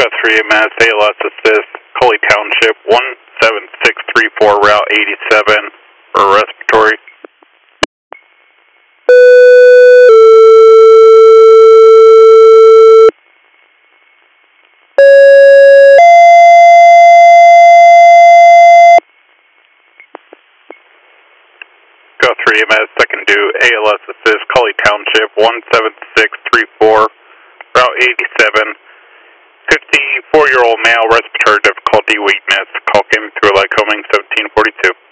Got 3 MS, ALS assist, Coley Township, 17634, Route 87, for respiratory. Got 3 MS, second due, ALS assist, Coley Township, 17634, Route 87. 54-year-old male, respiratory difficulty, weakness. Call came through Lycoming 1742.